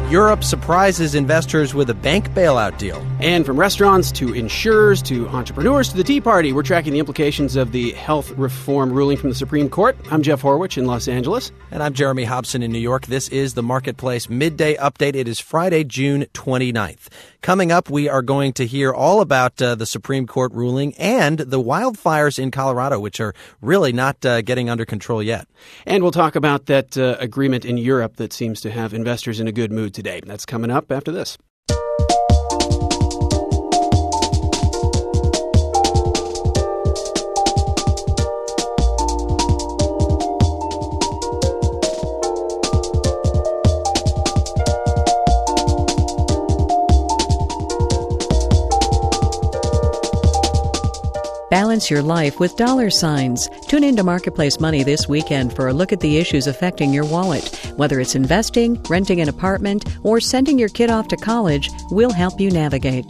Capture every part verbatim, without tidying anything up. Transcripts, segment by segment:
Europe surprises investors with a bank bailout deal. And from restaurants to insurers to entrepreneurs to the Tea Party, we're tracking the implications of the health reform ruling from the Supreme Court. I'm Jeff Horwich in Los Angeles. And I'm Jeremy Hobson in New York. This is the Marketplace Midday Update. It is Friday, June twenty-ninth. Coming up, we are going to hear all about uh, the Supreme Court ruling and the wildfires in Colorado, which are really not uh, getting under control yet. And we'll talk about that uh, agreement in Europe that seems to have investors in a good mood today. That's coming up after this. Balance your life with dollar signs. Tune into Marketplace Money this weekend for a look at the issues affecting your wallet. Whether it's investing, renting an apartment, or sending your kid off to college, we'll help you navigate.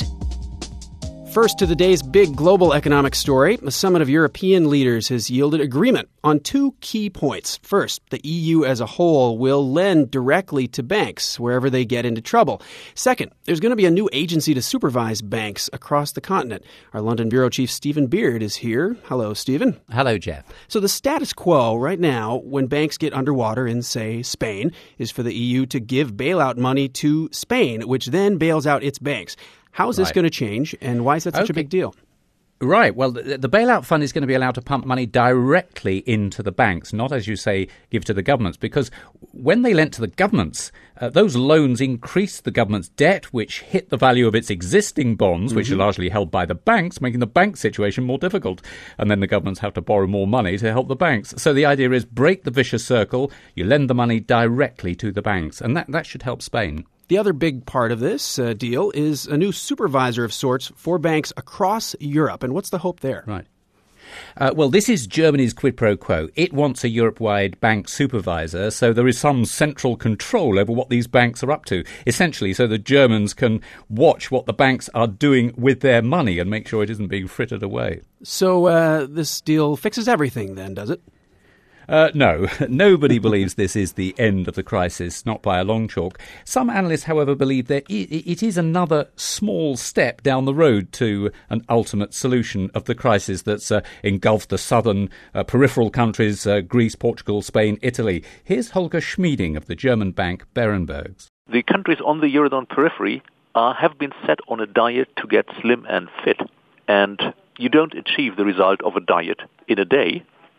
First to the day's big global economic story, a summit of European leaders has yielded agreement on two key points. First, the E U as a whole will lend directly to banks wherever they get into trouble. Second, there's going to be a new agency to supervise banks across the continent. Our London bureau chief Stephen Beard is here. Hello, Stephen. Hello, Jeff. So the status quo right now, when banks get underwater in, say, Spain, is for the E U to give bailout money to Spain, which then bails out its banks. How is this right. going to change, and why is that such okay. a big deal? Right. Well, the, the bailout fund is going to be allowed to pump money directly into the banks, not, as you say, give to the governments. Because when they lent to the governments, uh, those loans increased the government's debt, which hit the value of its existing bonds, mm-hmm. which are largely held by the banks, making the bank situation more difficult. And then the governments have to borrow more money to help the banks. So the idea is break the vicious circle. You lend the money directly to the banks. And that, that should help Spain. The other big part of this uh, deal is a new supervisor of sorts for banks across Europe. And what's the hope there? Right. Uh, well, this is Germany's quid pro quo. It wants a Europe-wide bank supervisor, so there is some central control over what these banks are up to, essentially so the Germans can watch what the banks are doing with their money and make sure it isn't being frittered away. So uh, this deal fixes everything then, does it? Uh, no, nobody believes this is the end of the crisis, not by a long chalk. Some analysts, however, believe that it is another small step down the road to an ultimate solution of the crisis that's uh, engulfed the southern uh, peripheral countries, uh, Greece, Portugal, Spain, Italy. Here's Holger Schmieding of the German bank Berenbergs. The countries on the Eurozone periphery uh, have been set on a diet to get slim and fit, and you don't achieve the result of a diet in a day.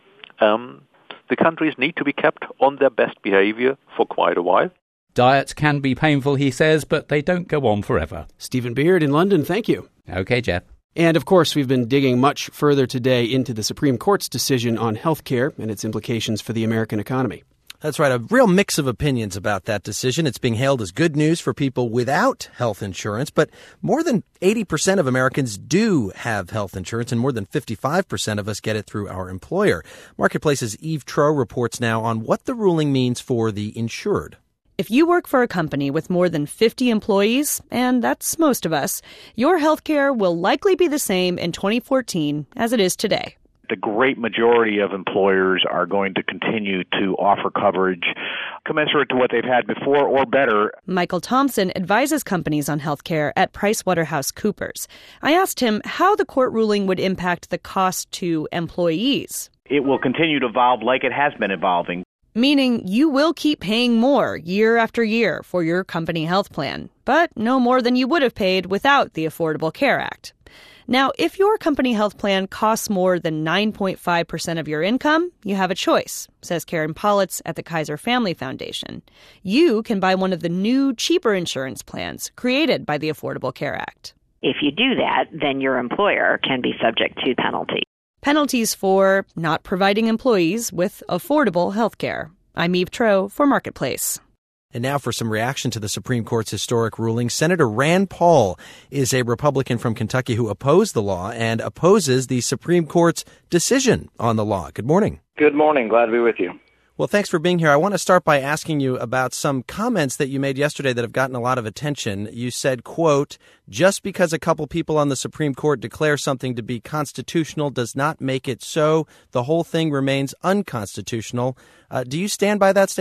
Um The countries need to be kept on their best behavior for quite a while. Diets can be painful, he says, but they don't go on forever. Stephen Beard in London, thank you. Okay, Jeff. And, of course, we've been digging much further today into the Supreme Court's decision on health care and its implications for the American economy. That's right. A real mix of opinions about that decision. It's being hailed as good news for people without health insurance, but more than eighty percent of Americans do have health insurance, and more than fifty-five percent of us get it through our employer. Marketplace's Eve Troeh reports now on what the ruling means for the insured. If you work for a company with more than fifty employees, and that's most of us, your health care will likely be the same in twenty fourteen as it is today. The great majority of employers are going to continue to offer coverage commensurate to what they've had before or better. Michael Thompson advises companies on health care at PricewaterhouseCoopers. I asked him how the court ruling would impact the cost to employees. It will continue to evolve like it has been evolving. Meaning you will keep paying more year after year for your company health plan, but no more than you would have paid without the Affordable Care Act. Now, if your company health plan costs more than nine point five percent of your income, you have a choice, says Karen Politz at the Kaiser Family Foundation. You can buy one of the new, cheaper insurance plans created by the Affordable Care Act. If you do that, then your employer can be subject to penalty. Penalties for not providing employees with affordable health care. I'm Eve Troeh for Marketplace. And now for some reaction to the Supreme Court's historic ruling. Senator Rand Paul is a Republican from Kentucky who opposed the law and opposes the Supreme Court's decision on the law. Good morning. Good morning. Glad to be with you. Well, thanks for being here. I want to start by asking you about some comments that you made yesterday that have gotten a lot of attention. You said, quote, just because a couple people on the Supreme Court declare something to be constitutional does not make it so. The whole thing remains unconstitutional. Uh, do you stand by that statement?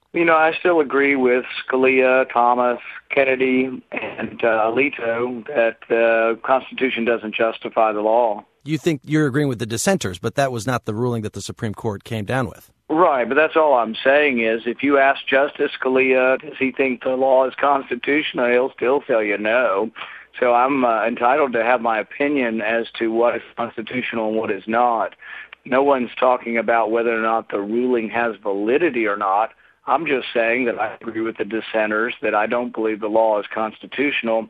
You know, I still agree with Scalia, Thomas, Kennedy, and uh, Alito that the Constitution doesn't justify the law. You think you're agreeing with the dissenters, but that was not the ruling that the Supreme Court came down with. Right, but that's all I'm saying is if you ask Justice Scalia, does he think the law is constitutional, he'll still tell you no. So I'm uh, entitled to have my opinion as to what is constitutional and what is not. No one's talking about whether or not the ruling has validity or not. I'm just saying that I agree with the dissenters, that I don't believe the law is constitutional.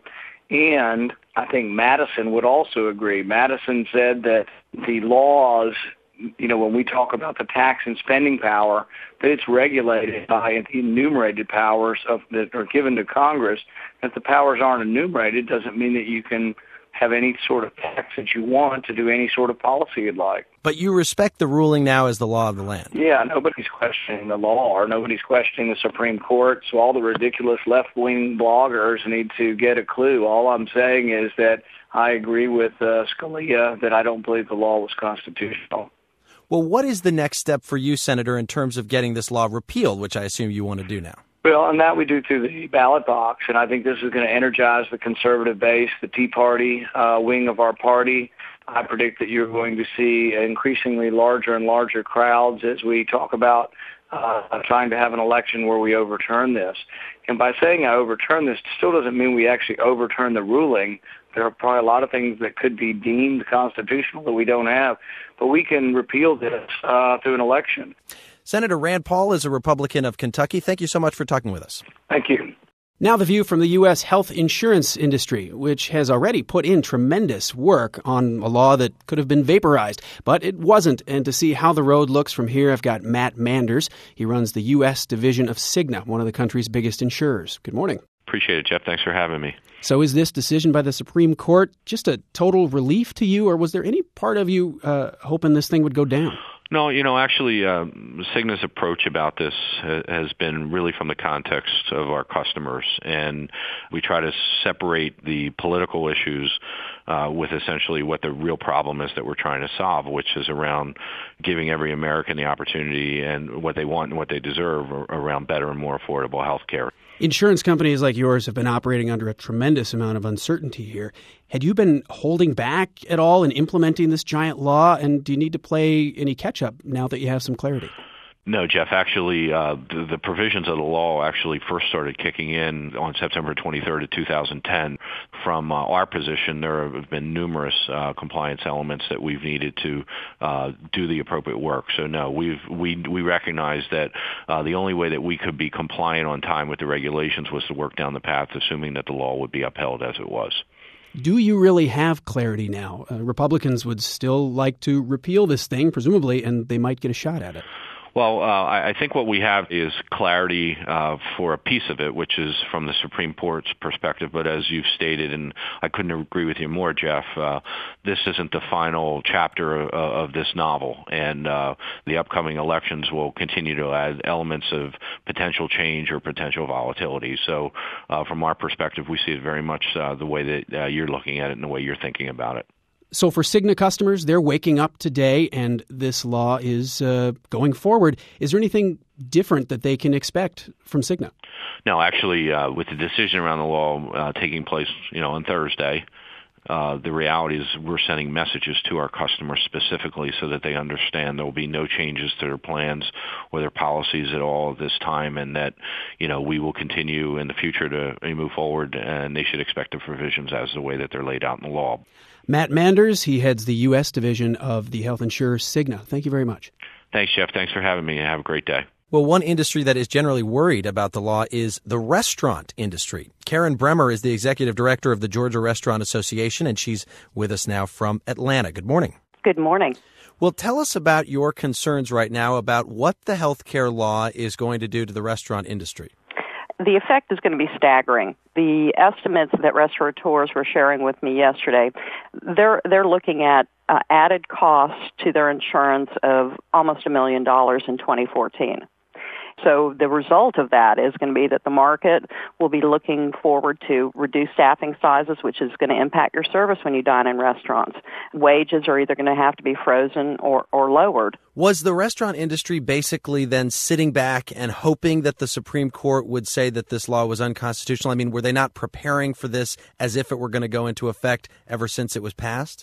And I think Madison would also agree. Madison said that the laws, you know, when we talk about the tax and spending power, that it's regulated by the enumerated powers of that are given to Congress. If the powers aren't enumerated, doesn't mean that you can have any sort of tax that you want to do any sort of policy you'd like. But you respect the ruling now as the law of the land. Yeah, nobody's questioning the law or nobody's questioning the Supreme Court. So all the ridiculous left-wing bloggers need to get a clue. All I'm saying is that I agree with uh, Scalia that I don't believe the law was constitutional. Well, what is the next step for you, Senator, in terms of getting this law repealed, which I assume you want to do now? Well, and that we do through the ballot box, and I think this is going to energize the conservative base, the Tea Party uh, wing of our party. I predict that you're going to see increasingly larger and larger crowds as we talk about uh, trying to have an election where we overturn this. And by saying I overturn this, still doesn't mean we actually overturn the ruling. There are probably a lot of things that could be deemed constitutional that we don't have, but we can repeal this uh, through an election. Senator Rand Paul is a Republican of Kentucky. Thank you so much for talking with us. Thank you. Now the view from the U S health insurance industry, which has already put in tremendous work on a law that could have been vaporized, but it wasn't. And to see how the road looks from here, I've got Matt Manders. He runs the U S division of Cigna, one of the country's biggest insurers. Good morning. Appreciate it, Jeff. Thanks for having me. So is this decision by the Supreme Court just a total relief to you, or was there any part of you uh, hoping this thing would go down? No, you know, actually, uh, Cigna's approach about this ha- has been really from the context of our customers, and we try to separate the political issues uh, with essentially what the real problem is that we're trying to solve, which is around giving every American the opportunity and what they want and what they deserve around better and more affordable health care. Insurance companies like yours have been operating under a tremendous amount of uncertainty here. Had you been holding back at all in implementing this giant law, and do you need to play any catch-up now that you have some clarity? No, Jeff. Actually, uh, the, the provisions of the law actually first started kicking in on September twenty-third of two thousand ten. From uh, our position, there have been numerous uh, compliance elements that we've needed to uh, do the appropriate work. So, no, we've we we recognize that uh, the only way that we could be compliant on time with the regulations was to work down the path, assuming that the law would be upheld as it was. Do you really have clarity now? Uh, Republicans would still like to repeal this thing, presumably, and they might get a shot at it. Well, uh, I think what we have is clarity uh, for a piece of it, which is from the Supreme Court's perspective. But as you've stated, and I couldn't agree with you more, Jeff, uh, this isn't the final chapter of, of this novel. And uh, the upcoming elections will continue to add elements of potential change or potential volatility. So uh, from our perspective, we see it very much uh, the way that uh, you're looking at it and the way you're thinking about it. So for Cigna customers, they're waking up today and this law is uh, going forward. Is there anything different that they can expect from Cigna? No, actually, uh, with the decision around the law uh, taking place, you know, on Thursday, uh, the reality is we're sending messages to our customers specifically so that they understand there will be no changes to their plans or their policies at all at this time, and that, you know, we will continue in the future to move forward, and they should expect the provisions as the way that they're laid out in the law. Matt Manders, he heads the U S division of the health insurer Cigna. Thank you very much. Thanks, Jeff. Thanks for having me. Have a great day. Well, one industry that is generally worried about the law is the restaurant industry. Karen Bremer is the executive director of the Georgia Restaurant Association, and she's with us now from Atlanta. Good morning. Good morning. Well, tell us about your concerns right now about what the health care law is going to do to the restaurant industry. The effect is going to be staggering. The estimates that restaurateurs were sharing with me yesterday, they're they're looking at uh, added costs to their insurance of almost a million dollars in twenty fourteen. So the result of that is going to be that the market will be looking forward to reduced staffing sizes, which is going to impact your service when you dine in restaurants. Wages are either going to have to be frozen or, or lowered. Was the restaurant industry basically then sitting back and hoping that the Supreme Court would say that this law was unconstitutional? I mean, were they not preparing for this as if it were going to go into effect ever since it was passed?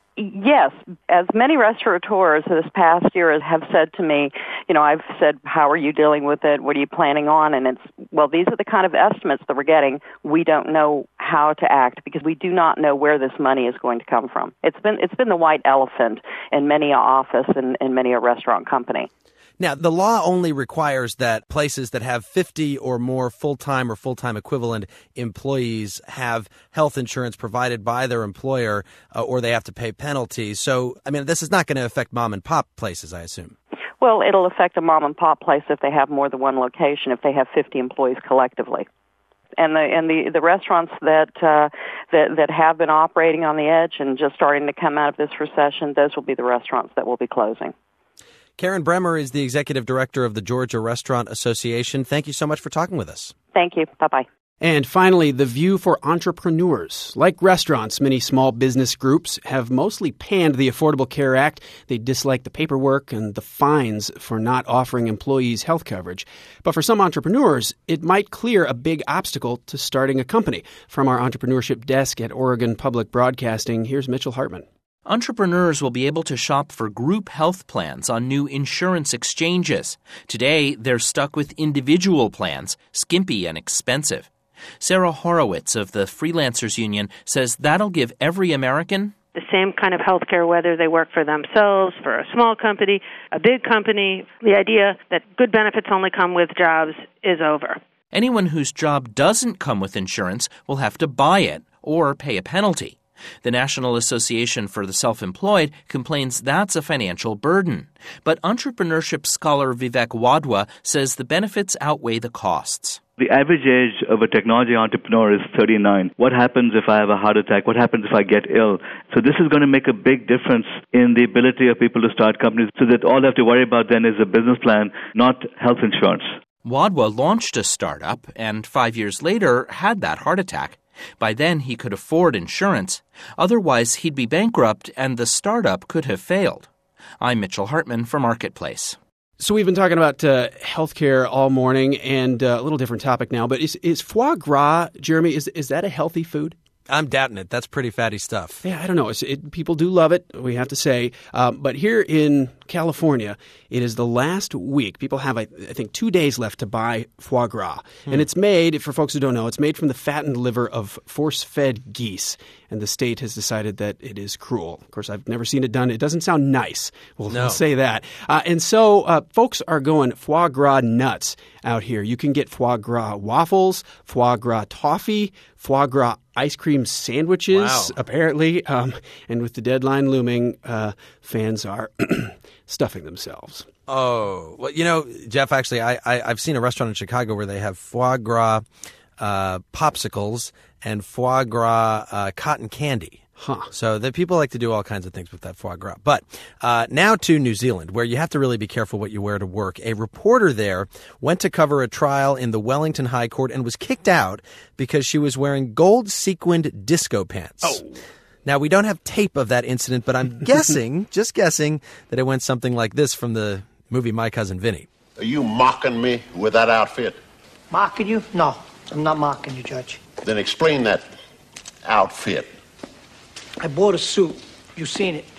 Yes, as many restaurateurs this past year have said to me, you know, I've said, how are you dealing with it? What are you planning on? And it's, well, these are the kind of estimates that we're getting. We don't know how to act because we do not know where this money is going to come from. It's been it's been the white elephant in many a office and in many a restaurant company. Now, the law only requires that places that have fifty or more full-time or full-time equivalent employees have health insurance provided by their employer, uh, or they have to pay penalties. So, I mean, this is not going to affect mom-and-pop places, I assume. Well, it'll affect a mom-and-pop place if they have more than one location, if they have fifty employees collectively. And the and the, the restaurants that uh, that that have been operating on the edge and just starting to come out of this recession, those will be the restaurants that will be closing. Karen Bremer is the executive director of the Georgia Restaurant Association. Thank you so much for talking with us. Thank you. Bye-bye. And finally, the view for entrepreneurs. Like restaurants, many small business groups have mostly panned the Affordable Care Act. They dislike the paperwork and the fines for not offering employees health coverage. But for some entrepreneurs, it might clear a big obstacle to starting a company. From our entrepreneurship desk at Oregon Public Broadcasting, here's Mitchell Hartman. Entrepreneurs will be able to shop for group health plans on new insurance exchanges. Today, they're stuck with individual plans, skimpy and expensive. Sarah Horowitz of the Freelancers Union says that'll give every American the same kind of health care, whether they work for themselves, for a small company, a big company. The idea that good benefits only come with jobs is over. Anyone whose job doesn't come with insurance will have to buy it or pay a penalty. The National Association for the Self-Employed complains that's a financial burden. But entrepreneurship scholar Vivek Wadhwa says the benefits outweigh the costs. The average age of a technology entrepreneur is thirty-nine. What happens if I have a heart attack? What happens if I get ill? So this is going to make a big difference in the ability of people to start companies, so that all they have to worry about then is a business plan, not health insurance. Wadhwa launched a startup and five years later had that heart attack. By then, he could afford insurance. Otherwise, he'd be bankrupt and the startup could have failed. I'm Mitchell Hartman for Marketplace. So we've been talking about uh, healthcare all morning, and uh, a little different topic now. But is, is foie gras, Jeremy, is is that a healthy food? I'm doubting it. That's pretty fatty stuff. Yeah, I don't know. It's, it, people do love it, we have to say. Um, but here in California, it is the last week. People have, I, I think, two days left to buy foie gras. Hmm. And it's made, for folks who don't know, it's made from the fattened liver of force-fed geese. And the state has decided that it is cruel. Of course, I've never seen it done. It doesn't sound nice. We'll, no. we'll say that. Uh, and so uh, folks are going foie gras nuts out here. You can get foie gras waffles, foie gras toffee, foie gras ice cream sandwiches, wow. apparently. Um, and with the deadline looming, uh, fans are stuffing themselves. Oh, well, you know, Jeff, actually, I, I, I've seen a restaurant in Chicago where they have foie gras uh, popsicles and foie gras uh, cotton candy. Huh. So the people like to do all kinds of things with that foie gras. But uh, now to New Zealand, where you have to really be careful what you wear to work. A reporter there went to cover a trial in the Wellington High Court and was kicked out because she was wearing gold sequined disco pants. Oh. Now, we don't have tape of that incident, but I'm guessing, just guessing, that it went something like this from the movie My Cousin Vinny. Are you mocking me with that outfit? Mocking you? No, I'm not mocking you, Judge. Then explain that outfit. I bought a suit. You've seen it.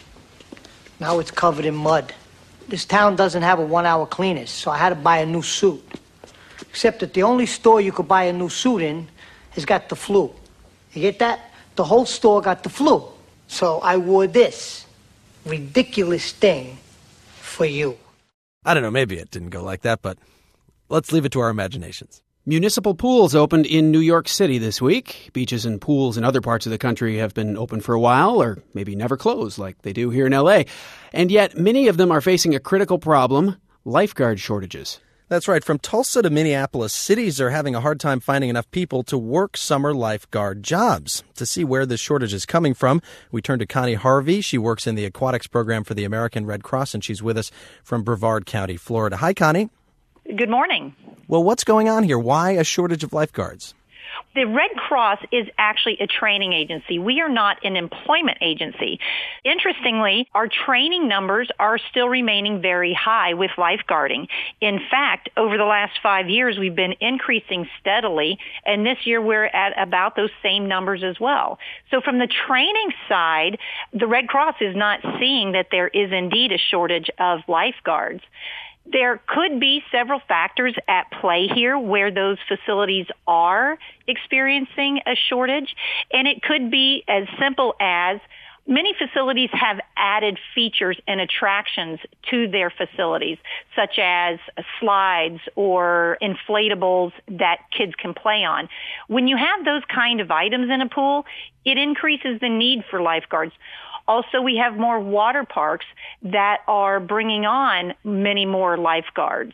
Now it's covered in mud. This town doesn't have a one-hour cleaners, so I had to buy a new suit. Except that the only store you could buy a new suit in has got the flu. You get that? The whole store got the flu. So I wore this ridiculous thing for you. I don't know, maybe it didn't go like that, but let's leave it to our imaginations. Municipal pools opened in New York City this week. Beaches and pools in other parts of the country have been open for a while, or maybe never closed like they do here in L A. And yet many of them are facing a critical problem, lifeguard shortages. That's right. From Tulsa to Minneapolis, cities are having a hard time finding enough people to work summer lifeguard jobs. To see where this shortage is coming from, we turn to Connie Harvey. She works in the aquatics program for the American Red Cross, and she's with us from Brevard County, Florida. Hi, Connie. Good morning. Well, what's going on here? Why a shortage of lifeguards? The Red Cross is actually a training agency. We are not an employment agency. Interestingly, our training numbers are still remaining very high with lifeguarding. In fact, over the last five years, we've been increasing steadily, and this year we're at about those same numbers as well. So from the training side, the Red Cross is not seeing that there is indeed a shortage of lifeguards. There could be several factors at play here where those facilities are experiencing a shortage, and it could be as simple as many facilities have added features and attractions to their facilities, such as slides or inflatables that kids can play on. When you have those kind of items in a pool, it increases the need for lifeguards. Also, we have more water parks that are bringing on many more lifeguards.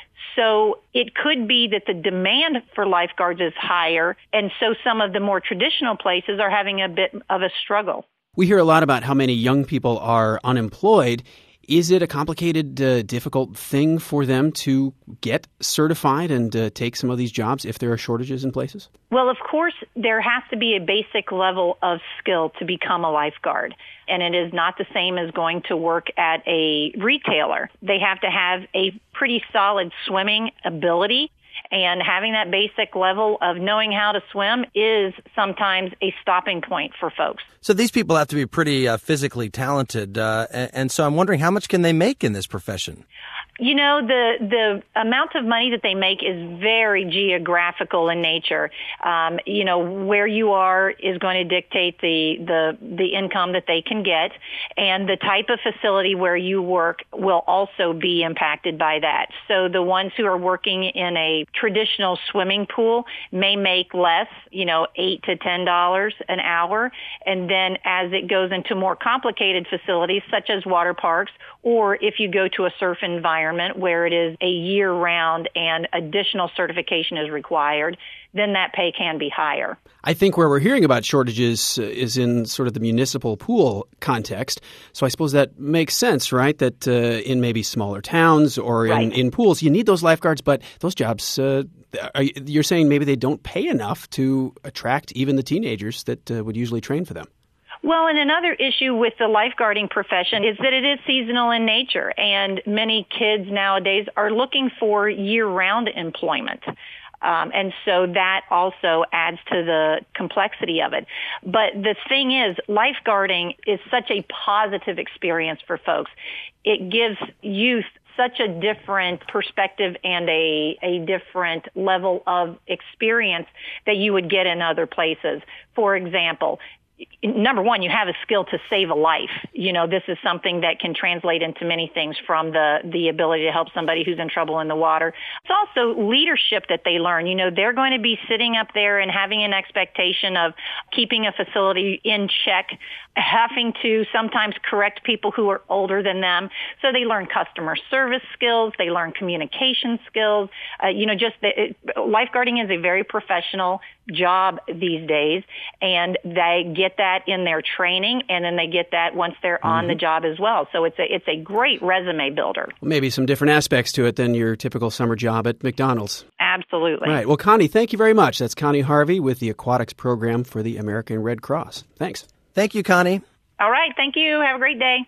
So it could be that the demand for lifeguards is higher, and so some of the more traditional places are having a bit of a struggle. We hear a lot about how many young people are unemployed. Is it a complicated, uh, difficult thing for them to get certified and uh, take some of these jobs if there are shortages in places? Well, of course, there has to be a basic level of skill to become a lifeguard. And it is not the same as going to work at a retailer. They have to have a pretty solid swimming ability. And having that basic level of knowing how to swim is sometimes a stopping point for folks. So these people have to be pretty uh, physically talented. Uh, and, and so I'm wondering, how much can they make in this profession? You know, the the amount of money that they make is very geographical in nature. Um, you know, where you are is going to dictate the, the the income that they can get, and the type of facility where you work will also be impacted by that. So the ones who are working in a traditional swimming pool may make less, you know, eight to ten dollars an hour, and then as it goes into more complicated facilities such as water parks, or if you go to a surf environment where it is a year-round and additional certification is required, then that pay can be higher. I think where we're hearing about shortages uh, is in sort of the municipal pool context. So I suppose that makes sense, right? That uh, in maybe smaller towns or in, right. in pools, you need those lifeguards, but those jobs, uh, are, you're saying maybe they don't pay enough to attract even the teenagers that uh, would usually train for them. Well, and another issue with the lifeguarding profession is that it is seasonal in nature, and many kids nowadays are looking for year-round employment. Um, and so that also adds to the complexity of it. But the thing is, lifeguarding is such a positive experience for folks. It gives youth such a different perspective and a, a different level of experience that you would get in other places. For example, number one, you have a skill to save a life. You know, this is something that can translate into many things, from the, the ability to help somebody who's in trouble in the water. It's also leadership that they learn. You know, they're going to be sitting up there and having an expectation of keeping a facility in check, having to sometimes correct people who are older than them. So they learn customer service skills. They learn communication skills. Uh, you know, just the, it, lifeguarding is a very professional job these days, and they get that in their training, and then they get that once they're mm-hmm. on the job as well. So it's a it's a great resume builder. Maybe some different aspects to it than your typical summer job at McDonald's. Absolutely. Right. Well, Connie, thank you very much. That's Connie Harvey with the Aquatics Program for the American Red Cross. Thanks. Thank you, Connie. All right. Thank you. Have a great day.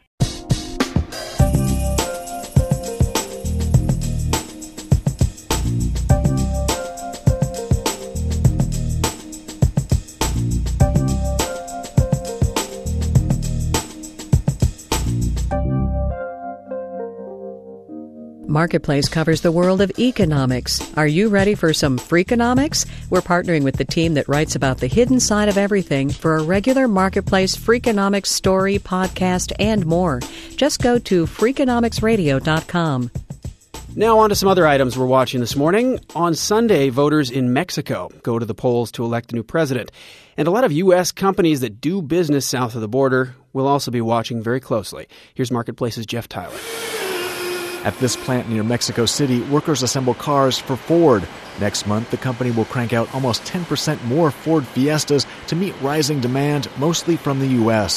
Marketplace covers the world of economics. Are you ready for some Freakonomics? We're partnering with the team that writes about the hidden side of everything for a regular Marketplace Freakonomics story, podcast, and more. Just go to freakonomics radio dot com. Now on to some other items we're watching this morning. On Sunday, voters in Mexico go to the polls to elect a new president. And a lot of U S companies that do business south of the border will also be watching very closely. Here's Marketplace's Jeff Tyler. At this plant near Mexico City, workers assemble cars for Ford. Next month, the company will crank out almost ten percent more Ford Fiestas to meet rising demand, mostly from the U S.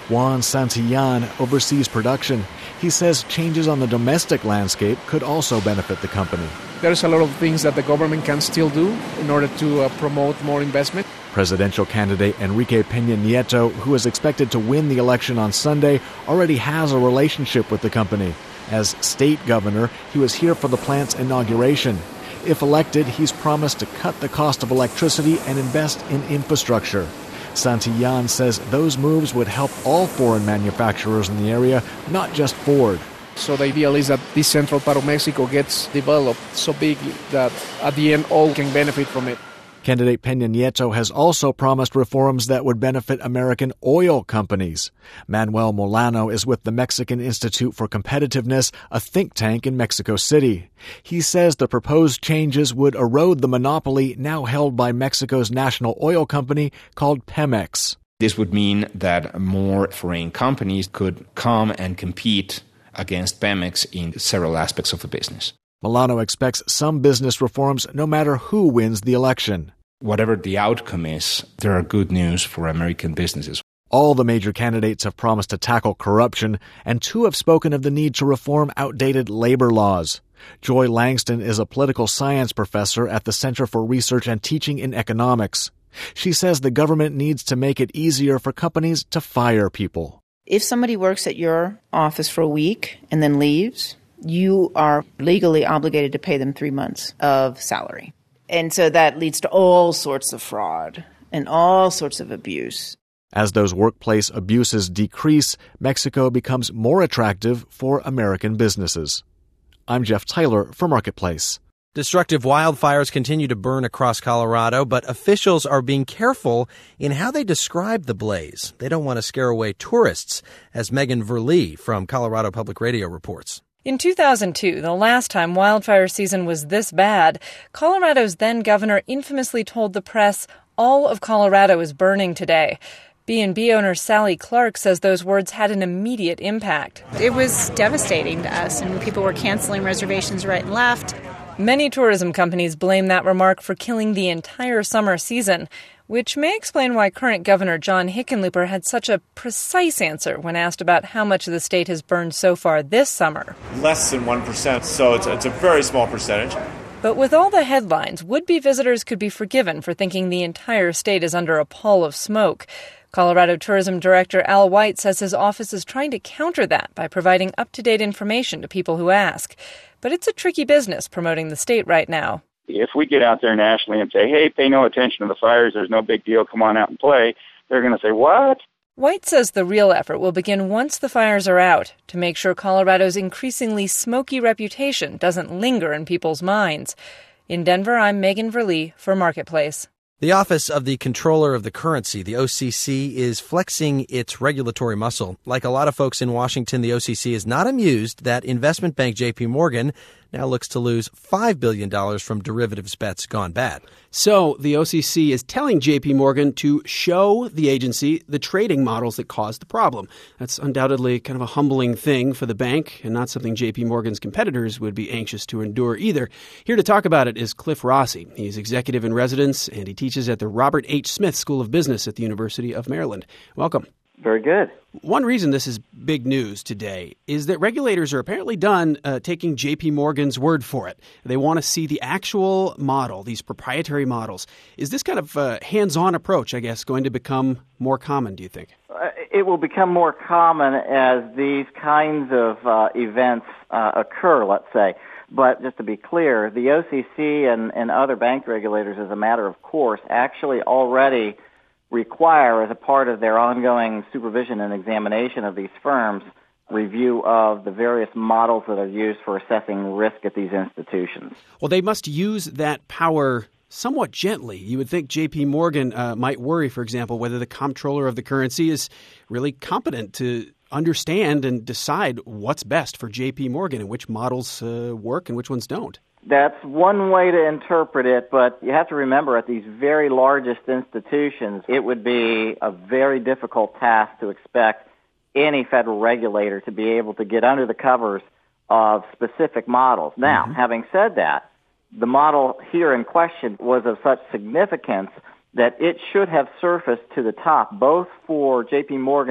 Juan Santillan oversees production. He says changes on the domestic landscape could also benefit the company. There's a lot of things that the government can still do in order to uh, promote more investment. Presidential candidate Enrique Peña Nieto, who is expected to win the election on Sunday, already has a relationship with the company. As state governor, he was here for the plant's inauguration. If elected, he's promised to cut the cost of electricity and invest in infrastructure. Santillan says those moves would help all foreign manufacturers in the area, not just Ford. So the ideal is that this central part of Mexico gets developed so big that at the end all can benefit from it. Candidate Peña Nieto has also promised reforms that would benefit American oil companies. Manuel Molano is with the Mexican Institute for Competitiveness, a think tank in Mexico City. He says the proposed changes would erode the monopoly now held by Mexico's national oil company called Pemex. This would mean that more foreign companies could come and compete against Pemex in several aspects of the business. Molano expects some business reforms no matter who wins the election. Whatever the outcome is, there are good news for American businesses. All the major candidates have promised to tackle corruption, and two have spoken of the need to reform outdated labor laws. Joy Langston is a political science professor at the Center for Research and Teaching in Economics. She says the government needs to make it easier for companies to fire people. If somebody works at your office for a week and then leaves, you are legally obligated to pay them three months of salary. And so that leads to all sorts of fraud and all sorts of abuse. As those workplace abuses decrease, Mexico becomes more attractive for American businesses. I'm Jeff Tyler for Marketplace. Destructive wildfires continue to burn across Colorado, but officials are being careful in how they describe the blaze. They don't want to scare away tourists, as Megan Verlee from Colorado Public Radio reports. In two thousand two, the last time wildfire season was this bad, Colorado's then governor infamously told the press, "All of Colorado is burning today." B and B owner Sally Clark says those words had an immediate impact. It was devastating to us, and people were canceling reservations right and left. Many tourism companies blame that remark for killing the entire summer season, which may explain why current Governor John Hickenlooper had such a precise answer when asked about how much of the state has burned so far this summer. Less than one percent, so it's, it's a very small percentage. But with all the headlines, would-be visitors could be forgiven for thinking the entire state is under a pall of smoke. Colorado Tourism Director Al White says his office is trying to counter that by providing up-to-date information to people who ask. But it's a tricky business promoting the state right now. If we get out there nationally and say, hey, pay no attention to the fires, there's no big deal, come on out and play, they're going to say, what? White says the real effort will begin once the fires are out, to make sure Colorado's increasingly smoky reputation doesn't linger in people's minds. In Denver, I'm Megan Verlee for Marketplace. The Office of the Comptroller of the Currency, the O C C, is flexing its regulatory muscle. Like a lot of folks in Washington, the O C C is not amused that investment bank J P Morgan now looks to lose five billion dollars from derivatives bets gone bad. So the O C C is telling J P Morgan to show the agency the trading models that caused the problem. That's undoubtedly kind of a humbling thing for the bank and not something J P Morgan's competitors would be anxious to endure either. Here to talk about it is Cliff Rossi. He's executive in residence and he teaches at the Robert H. Smith School of Business at the University of Maryland. Welcome. Very good. One reason this is big news today is that regulators are apparently done uh, taking J P Morgan's word for it. They want to see the actual model, these proprietary models. Is this kind of uh, hands-on approach, I guess, going to become more common, do you think? Uh, it will become more common as these kinds of uh, events uh, occur, let's say. But just to be clear, the O C C and, and other bank regulators, as a matter of course, actually already require, as a part of their ongoing supervision and examination of these firms, review of the various models that are used for assessing risk at these institutions. Well, they must use that power somewhat gently. You would think J P Morgan uh, might worry, for example, whether the comptroller of the currency is really competent to understand and decide what's best for J P Morgan and which models uh, work and which ones don't. That's one way to interpret it, but you have to remember at these very largest institutions, it would be a very difficult task to expect any federal regulator to be able to get under the covers of specific models. Now, mm-hmm. having said that, the model here in question was of such significance that it should have surfaced to the top, both for J P Morgan's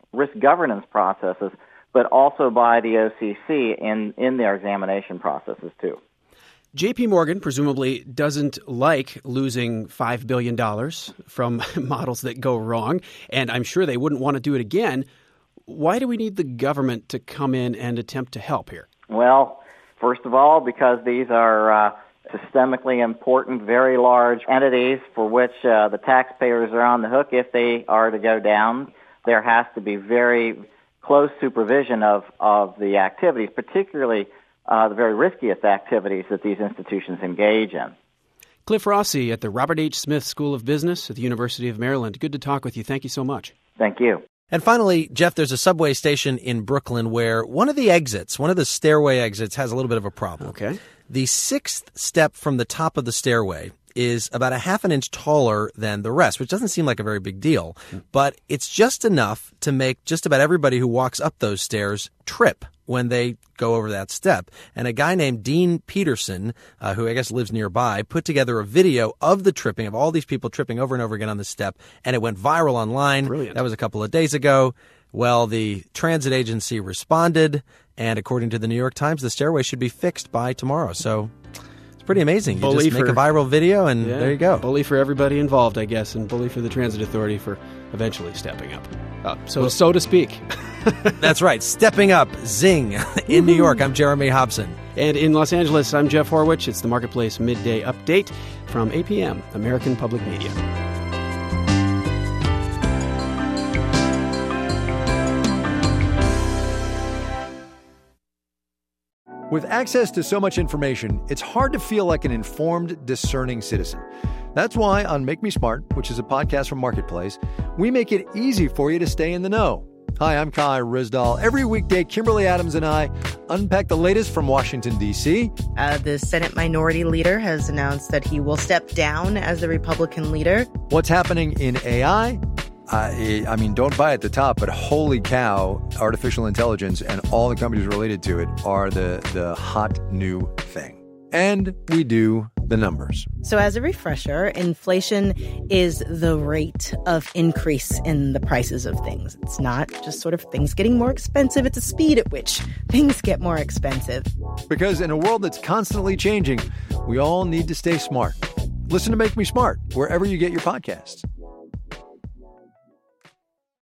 risk governance processes, but also by the O C C in, in their examination processes too. J P Morgan presumably doesn't like losing five billion dollars from models that go wrong, and I'm sure they wouldn't want to do it again. Why do we need the government to come in and attempt to help here? Well, first of all, because these are uh, systemically important, very large entities for which uh, the taxpayers are on the hook if they are to go down. There has to be very close supervision of, of the activities, particularly uh, the very riskiest activities that these institutions engage in. Cliff Rossi at the Robert H. Smith School of Business at the University of Maryland. Good to talk with you. Thank you so much. Thank you. And finally, Jeff, there's a subway station in Brooklyn where one of the exits, one of the stairway exits, has a little bit of a problem. Okay. The sixth step from the top of the stairway is about a half an inch taller than the rest, which doesn't seem like a very big deal, but it's just enough to make just about everybody who walks up those stairs trip when they go over that step. And a guy named Dean Peterson, uh, who I guess lives nearby, put together a video of the tripping, of all these people tripping over and over again on the step, and it went viral online. Brilliant. That was a couple of days ago. Well, the transit agency responded, and according to the New York Times, the stairway should be fixed by tomorrow. So it's pretty amazing. You Bully just make for, a viral video, and yeah, there you go. Bully for everybody involved, I guess, and bully for the Transit Authority for eventually stepping up. Uh, so, well, so to speak. That's right. Stepping up. Zing. In New York, I'm Jeremy Hobson. And in Los Angeles, I'm Jeff Horwich. It's the Marketplace Midday Update from A P M, American Public Media. With access to so much information, it's hard to feel like an informed, discerning citizen. That's why on Make Me Smart, which is a podcast from Marketplace, we make it easy for you to stay in the know. Hi, I'm Kai Rizdal. Every weekday, Kimberly Adams and I unpack the latest from Washington, D C. Uh, the Senate Minority Leader has announced that he will step down as the Republican leader. What's happening in A I? I, I mean, don't buy at the top, but holy cow, artificial intelligence and all the companies related to it are the, the hot new thing. And we do the numbers. So as a refresher, inflation is the rate of increase in the prices of things. It's not just sort of things getting more expensive. It's a speed at which things get more expensive. Because in a world that's constantly changing, we all need to stay smart. Listen to Make Me Smart wherever you get your podcasts.